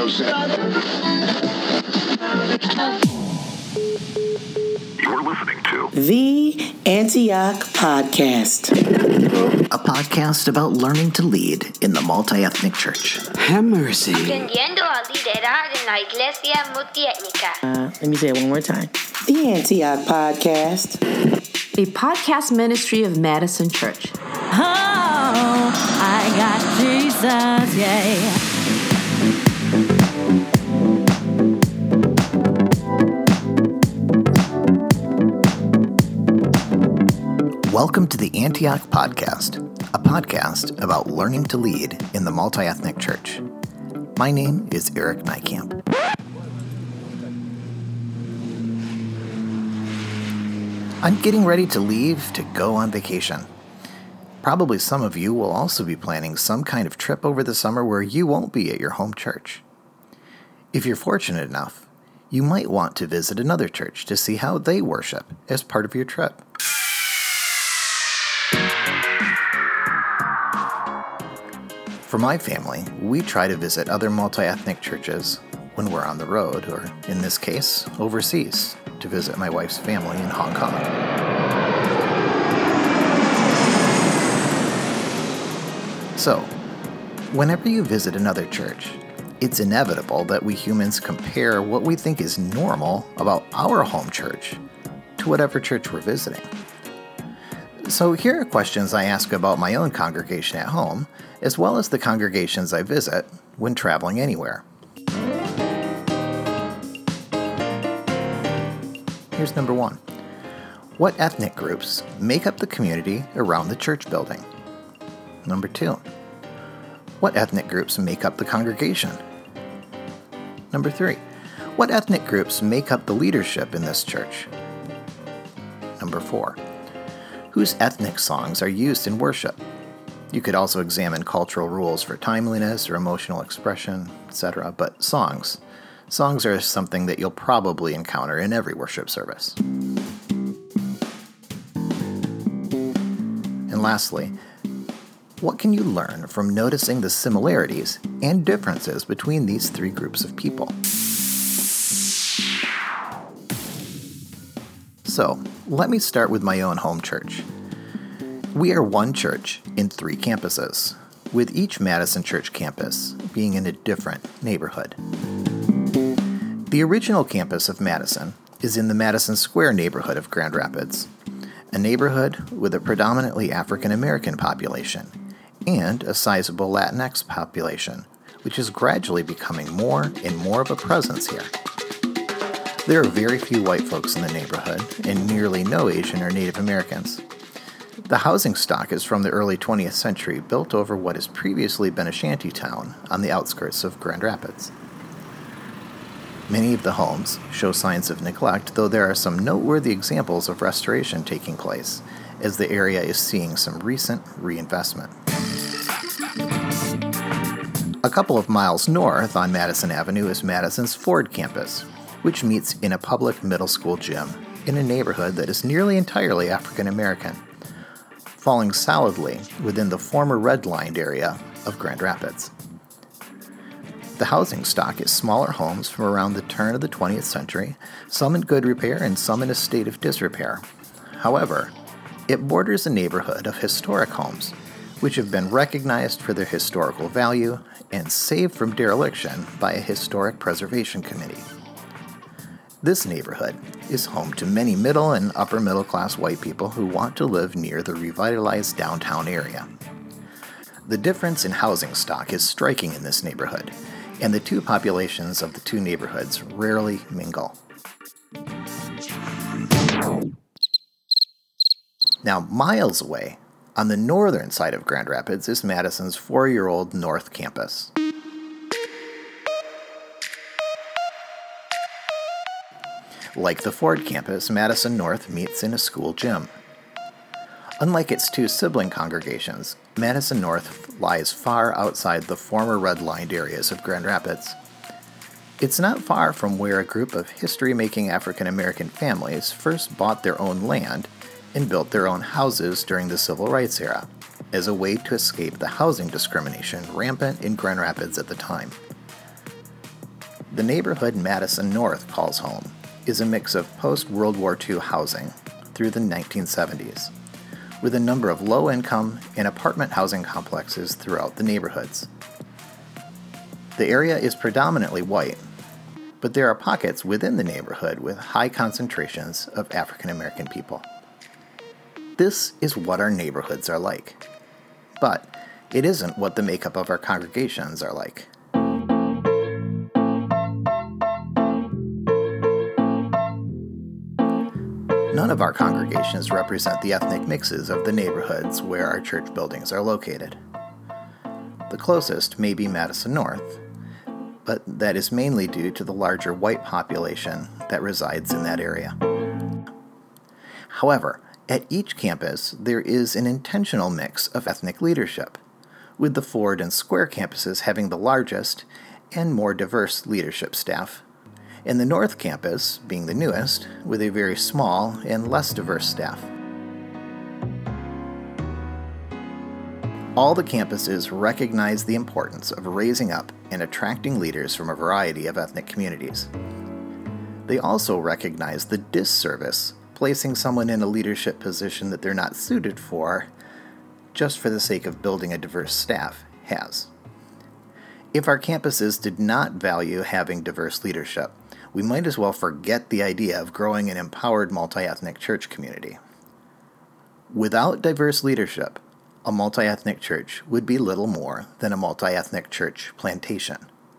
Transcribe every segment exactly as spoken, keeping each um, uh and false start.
You're listening to The Antioch Podcast, a podcast about learning to lead in the multi-ethnic church. Have mercy. Aprendiendo a liderar en la iglesia multiétnica. Uh, let me say it one more time. The Antioch Podcast, a podcast ministry of Madison Church. Oh, I got Jesus, yeah. Welcome to the Antioch Podcast, a podcast about learning to lead in the multi-ethnic church. My name is Eric Nykamp. I'm getting ready to leave to go on vacation. Probably some of you will also be planning some kind of trip over the summer where you won't be at your home church. If you're fortunate enough, you might want to visit another church to see how they worship as part of your trip. For my family, we try to visit other multi-ethnic churches when we're on the road, or in this case, overseas, to visit my wife's family in Hong Kong. So, whenever you visit another church, it's inevitable that we humans compare what we think is normal about our home church to whatever church we're visiting. So here are questions I ask about my own congregation at home, as well as the congregations I visit when traveling anywhere. Here's number one. What ethnic groups make up the community around the church building? Number two. What ethnic groups make up the congregation? Number three. What ethnic groups make up the leadership in this church? Number four. Whose ethnic songs are used in worship? You could also examine cultural rules for timeliness or emotional expression, et cetera, but songs. Songs are something that you'll probably encounter in every worship service. And lastly, what can you learn from noticing the similarities and differences between these three groups of people? So, let me start with my own home church. We are one church in three campuses, with each Madison Church campus being in a different neighborhood. The original campus of Madison is in the Madison Square neighborhood of Grand Rapids, a neighborhood with a predominantly African American population and a sizable Latinx population, which is gradually becoming more and more of a presence here. There are very few white folks in the neighborhood and nearly no Asian or Native Americans. The housing stock is from the early twentieth century, built over what has previously been a shanty town on the outskirts of Grand Rapids. Many of the homes show signs of neglect, though there are some noteworthy examples of restoration taking place, as the area is seeing some recent reinvestment. A couple of miles north on Madison Avenue is Madison's Ford campus, which meets in a public middle school gym in a neighborhood that is nearly entirely African American, falling solidly within the former red-lined area of Grand Rapids. The housing stock is smaller homes from around the turn of the twentieth century, some in good repair and some in a state of disrepair. However, it borders a neighborhood of historic homes, which have been recognized for their historical value and saved from dereliction by a historic preservation committee. This neighborhood is home to many middle and upper middle class white people who want to live near the revitalized downtown area. The difference in housing stock is striking in this neighborhood, and the two populations of the two neighborhoods rarely mingle. Now, miles away, on the northern side of Grand Rapids, is Madison's four-year-old North Campus. Like the Ford campus, Madison North meets in a school gym. Unlike its two sibling congregations, Madison North lies far outside the former red-lined areas of Grand Rapids. It's not far from where a group of history-making African-American families first bought their own land and built their own houses during the Civil Rights era, as a way to escape the housing discrimination rampant in Grand Rapids at the time. The neighborhood Madison North calls home is a mix of post-World War Two housing through the nineteen seventies, with a number of low-income and apartment housing complexes throughout the neighborhoods. The area is predominantly white, but there are pockets within the neighborhood with high concentrations of African American people. This is what our neighborhoods are like, but it isn't what the makeup of our congregations are like. None of our congregations represent the ethnic mixes of the neighborhoods where our church buildings are located. The closest may be Madison North, but that is mainly due to the larger white population that resides in that area. However, at each campus, there is an intentional mix of ethnic leadership, with the Ford and Square campuses having the largest and more diverse leadership staff, and the North Campus being the newest, with a very small and less diverse staff. All the campuses recognize the importance of raising up and attracting leaders from a variety of ethnic communities. They also recognize the disservice placing someone in a leadership position that they're not suited for just for the sake of building a diverse staff has. If our campuses did not value having diverse leadership, we might as well forget the idea of growing an empowered multi-ethnic church community. Without diverse leadership, a multi-ethnic church would be little more than a multi-ethnic church plantation.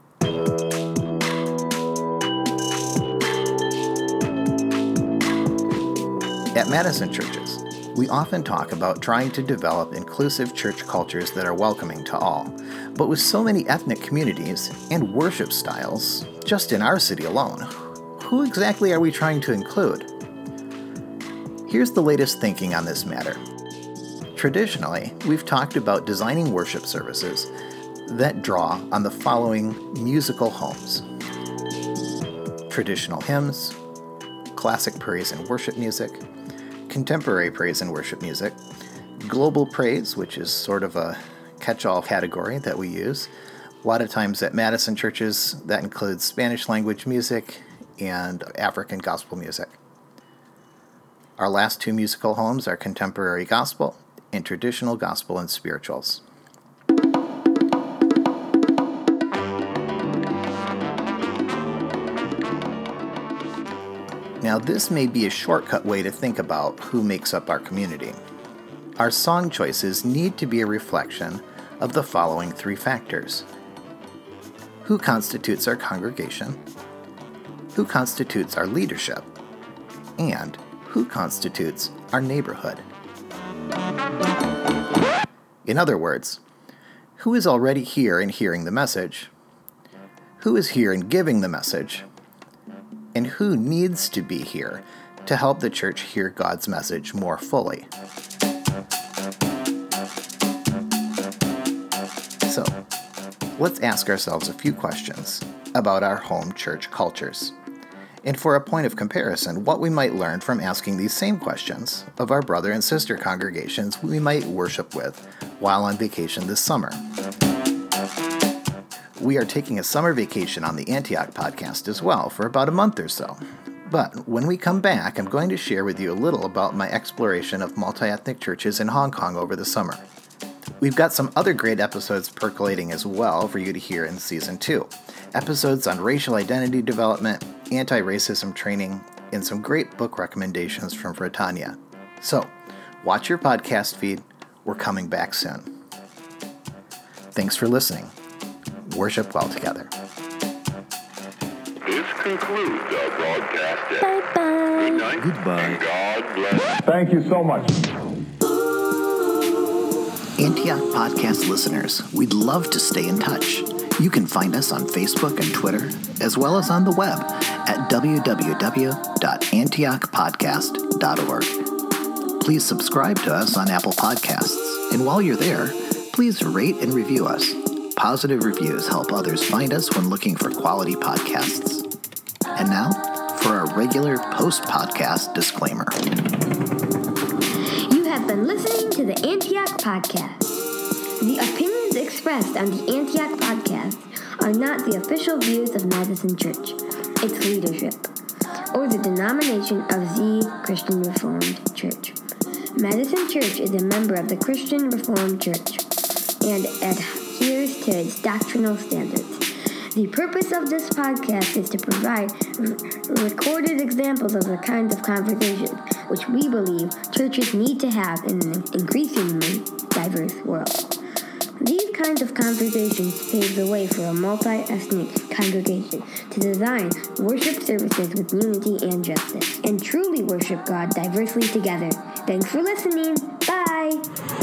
At Madison churches, we often talk about trying to develop inclusive church cultures that are welcoming to all. But with so many ethnic communities and worship styles, just in our city alone, who exactly are we trying to include? Here's the latest thinking on this matter. Traditionally, we've talked about designing worship services that draw on the following musical homes: traditional hymns, classic praise and worship music, contemporary praise and worship music, global praise, which is sort of a catch-all category that we use. A lot of times at Madison churches, that includes Spanish language music and African gospel music. Our last two musical homes are contemporary gospel and traditional gospel and spirituals. Now, this may be a shortcut way to think about who makes up our community. Our song choices need to be a reflection of the following three factors: who constitutes our congregation, who constitutes our leadership, and who constitutes our neighborhood. In other words, who is already here and hearing the message, who is here and giving the message, and who needs to be here to help the church hear God's message more fully. So, let's ask ourselves a few questions about our home church cultures, and for a point of comparison, what we might learn from asking these same questions of our brother and sister congregations we might worship with while on vacation this summer. We are taking a summer vacation on the Antioch podcast as well for about a month or so. But when we come back, I'm going to share with you a little about my exploration of multi-ethnic churches in Hong Kong over the summer. We've got some other great episodes percolating as well for you to hear in Season two. Episodes on racial identity development, anti-racism training, and some great book recommendations from Britannia. So, watch your podcast feed. We're coming back soon. Thanks for listening. Worship well together. This concludes our broadcast day. Bye-bye. Good night. Goodbye. And God bless. Thank you so much. Antioch Podcast listeners, we'd love to stay in touch. You can find us on Facebook and Twitter, as well as on the web at w w w dot antioch podcast dot org. Please subscribe to us on Apple Podcasts, and while you're there, please rate and review us. Positive reviews help others find us when looking for quality podcasts. And now, for our regular post-podcast disclaimer. You have been listening to the Antioch Podcast. The opinions expressed on the Antioch Podcast are not the official views of Madison Church, its leadership, or the denomination of the Christian Reformed Church. Madison Church is a member of the Christian Reformed Church and adheres to its doctrinal standards. The purpose of this podcast is to provide r- recorded examples of the kinds of conversations which we believe churches need to have in an increasingly diverse world. These kinds of conversations pave the way for a multi-ethnic congregation to design worship services with unity and justice, and truly worship God diversely together. Thanks for listening. Bye!